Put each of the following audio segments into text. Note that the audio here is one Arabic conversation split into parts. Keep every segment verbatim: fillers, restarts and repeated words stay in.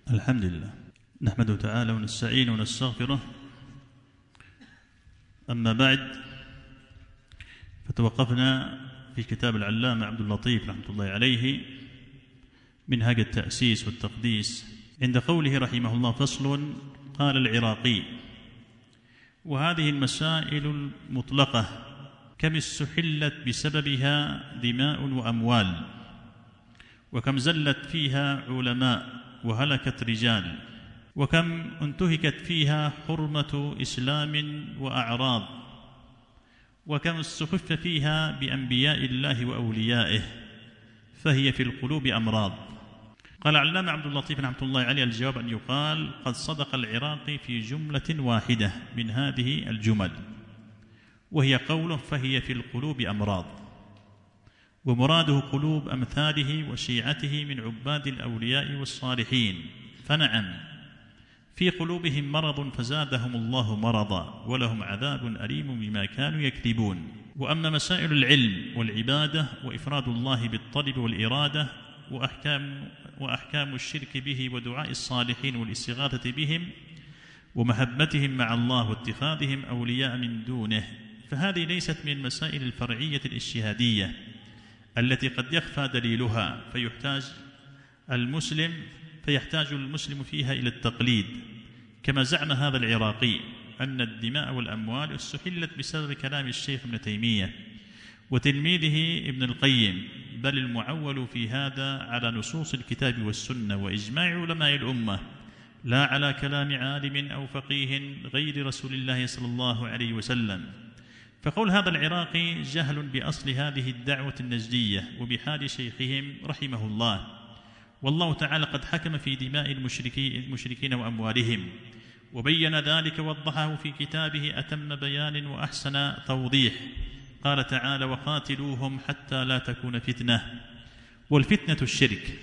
الحمد لله نحمده تعالى ونستعينه ونستغفره. أما بعد، فتوقفنا في كتاب العلامة عبد اللطيف رحمة الله عليه منهج التأسيس والتقديس عند قوله رحمه الله: فصل. قال العراقي: وهذه المسائل المطلقة كم استحلت بسببها دماء وأموال، وكم زلت فيها علماء وهلكت رجال، وكم انتهكت فيها حرمة إسلام وأعراض، وكم استخف فيها بأنبياء الله وأوليائه، فهي في القلوب أمراض. قال العلامة عبد اللطيف رحمة الله عليه: الجواب أن يقال قد صدق العراقي في جملة واحدة من هذه الجمل، وهي قوله: فهي في القلوب أمراض، ومراده قلوب أمثاله وشيعته من عباد الأولياء والصالحين. فنعم، في قلوبهم مرض فزادهم الله مرضا، ولهم عذاب أليم بما كانوا يكذبون. وأما مسائل العلم والعبادة وإفراد الله بالطلب والإرادة وأحكام, وأحكام الشرك به ودعاء الصالحين والاستغاثة بهم ومحبتهم مع الله واتخاذهم أولياء من دونه، فهذه ليست من المسائل الفرعية الاجتهادية التي قد يخفى دليلها فيحتاج المسلم فيحتاج المسلم فيها إلى التقليد، كما زعم هذا العراقي أن الدماء والأموال استحلت بسبب كلام الشيخ ابن تيمية وتلميذه ابن القيم، بل المعول في هذا على نصوص الكتاب والسنة وإجماع علماء الأمة، لا على كلام عالم أو فقيه غير رسول الله صلى الله عليه وسلم. فقول هذا العراقي جهل بأصل هذه الدعوة النجدية وبحال شيخهم رحمه الله، والله تعالى قد حكم في دماء المشركين وأموالهم، وبين ذلك ووضحه في كتابه أتم بيان وأحسن توضيح. قال تعالى: وقاتلوهم حتى لا تكون فتنة، والفتنة الشرك.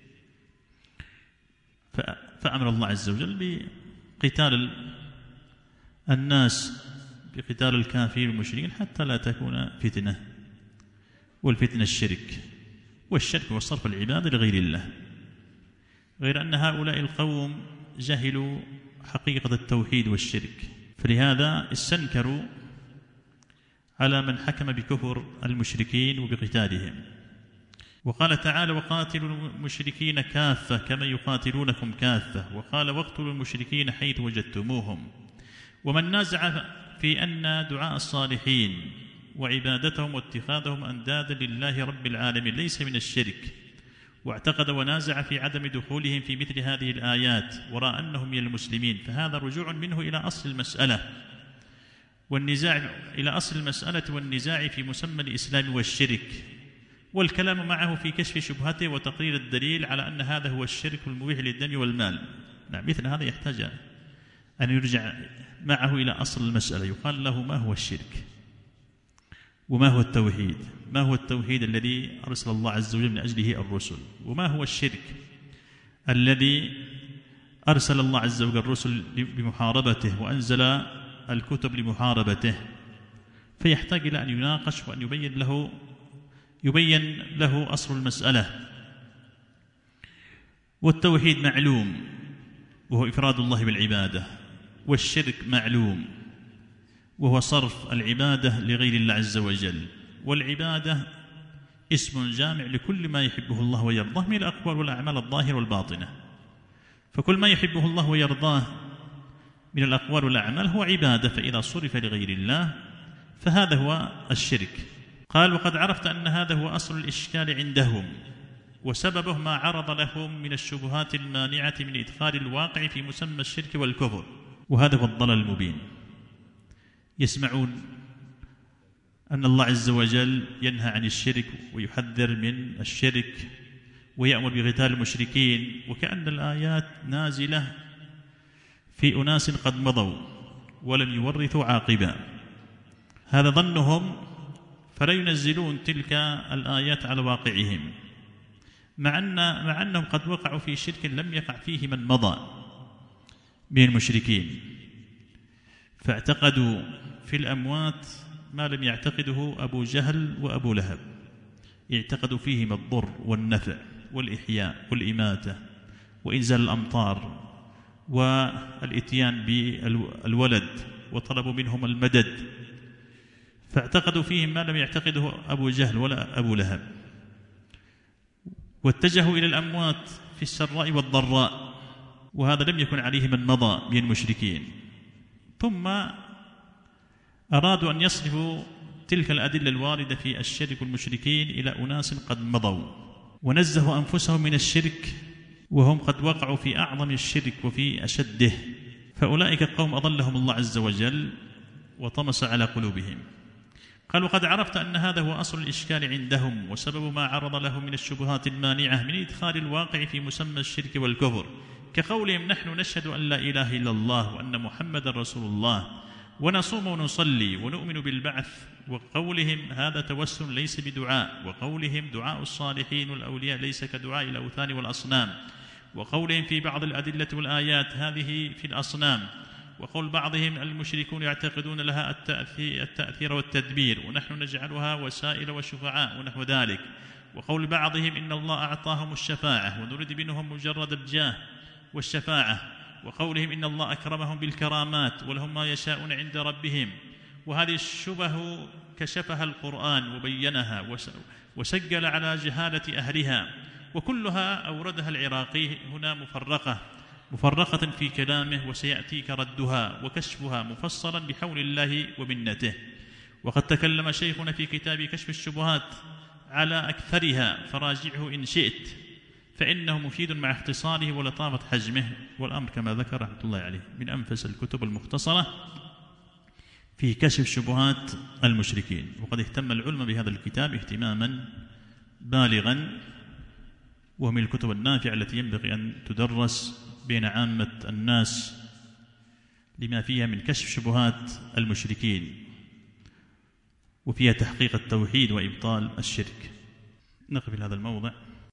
فأمر الله عز وجل بقتال الناس بقتال الكافرين والمشركين حتى لا تكون فتنة، والفتنة الشرك، والشرك هو صرف العبادة لغير الله، غير أن هؤلاء القوم جهلوا حقيقة التوحيد والشرك، فلهذا استنكروا على من حكم بكفر المشركين وبقتالهم. وقال تعالى: وقاتلوا المشركين كافة كما يقاتلونكم كافة، وقال: واقتلوا المشركين حيث وجدتموهم. ومن نازع في أن دعاء الصالحين وعبادتهم واتخاذهم أندادا لله رب العالمين ليس من الشرك، واعتقد ونازع في عدم دخولهم في مثل هذه الآيات ورأى أنهم من المسلمين، فهذا رجوع منه إلى أصل المسألة والنزاع إلى أصل المسألة والنزاع في مسمى الإسلام والشرك، والكلام معه في كشف شبهته وتقرير الدليل على أن هذا هو الشرك المبيح للدم والمال. نعم، مثل هذا يحتاج أن يرجع معه إلى أصل المسألة، يقال له: ما هو الشرك؟ وما هو التوحيد؟ ما هو التوحيد الذي أرسل الله عز وجل من أجله الرسل؟ وما هو الشرك الذي أرسل الله عز وجل الرسل بمحاربته وأنزل الكتب لمحاربته؟ فيحتاج إلى أن يناقش وأن يبين له يبين له أصل المسألة. والتوحيد معلوم وهو إفراد الله بالعبادة، والشرك معلوم وهو صرف العبادة لغير الله عز وجل. والعبادة اسم جامع لكل ما يحبه الله ويرضاه من الأقوال والأعمال الظاهرة والباطنة، فكل ما يحبه الله ويرضاه من الأقوال والأعمال هو عبادة، فإذا صرف لغير الله فهذا هو الشرك. قال: وقد عرفت أن هذا هو أصل الإشكال عندهم، وسببه ما عرض لهم من الشبهات المانعة من إدخال الواقع في مسمى الشرك والكفر، وهذا هو الضلال المبين. يسمعون أن الله عز وجل ينهى عن الشرك ويحذر من الشرك ويأمر بقتال المشركين، وكأن الآيات نازلة في أناس قد مضوا ولم يورثوا عاقبا، هذا ظنهم، فلا ينزلون تلك الآيات على واقعهم، مع أن مع أنهم قد وقعوا في شرك لم يقع فيه من مضى من المشركين، فاعتقدوا في الأموات ما لم يعتقده أبو جهل وأبو لهب، اعتقدوا فيهم الضر والنفع والإحياء والإماتة وإنزال الأمطار والإتيان بالولد وطلبوا منهم المدد، فاعتقدوا فيهم ما لم يعتقده أبو جهل ولا أبو لهب، واتجهوا إلى الأموات في السراء والضراء، وهذا لم يكن عليه من مضى من المشركين. ثم أرادوا أن يصرفوا تلك الأدلة الواردة في الشرك والمشركين إلى أناس قد مضوا ونزهوا أنفسهم من الشرك وهم قد وقعوا في أعظم الشرك وفي أشده، فأولئك القوم أضلهم الله عز وجل وطمس على قلوبهم. قال: وقد عرفت أن هذا هو أصل الإشكال عندهم وسبب ما عرض لهم من الشبهات المانعة من إدخال الواقع في مسمى الشرك والكفر، كقولهم: نحن نشهد أن لا إله إلا الله وأن محمد رسول الله ونصوم ونصلي ونؤمن بالبعث، وقولهم هذا توسل ليس بدعاء، وقولهم دعاء الصالحين والأولياء ليس كدعاء الأوثان والأصنام، وقولهم في بعض الأدلة والآيات هذه في الأصنام، وقول بعضهم المشركون يعتقدون لها التأثير والتدبير ونحن نجعلها وسائل وشفعاء ونحو ذلك، وقول بعضهم إن الله أعطاهم الشفاعة ونريد منهم مجرد الجاه والشفاعة، وقولهم إن الله أكرمهم بالكرامات ولهم ما يشاءون عند ربهم. وهذه الشبه كشفها القرآن وبينها وسجل على جهالة أهلها، وكلها أوردها العراقي هنا مفرقة مفرقة في كلامه، وسيأتيك ردها وكشفها مفصلا بحول الله ومنته. وقد تكلم شيخنا في كتاب كشف الشبهات على أكثرها فراجعه إن شئت، فإنه مفيد مع اختصاره ولطافة حجمه، والأمر كما ذكر رحمة الله عليه من أنفس الكتب المختصرة في كشف شبهات المشركين. وقد اهتم العلماء بهذا الكتاب اهتماما بالغا، ومن الكتب النافعة التي ينبغي أن تدرس بين عامة الناس لما فيها من كشف شبهات المشركين، وفيها تحقيق التوحيد وإبطال الشرك. نقف في هذا الموضع.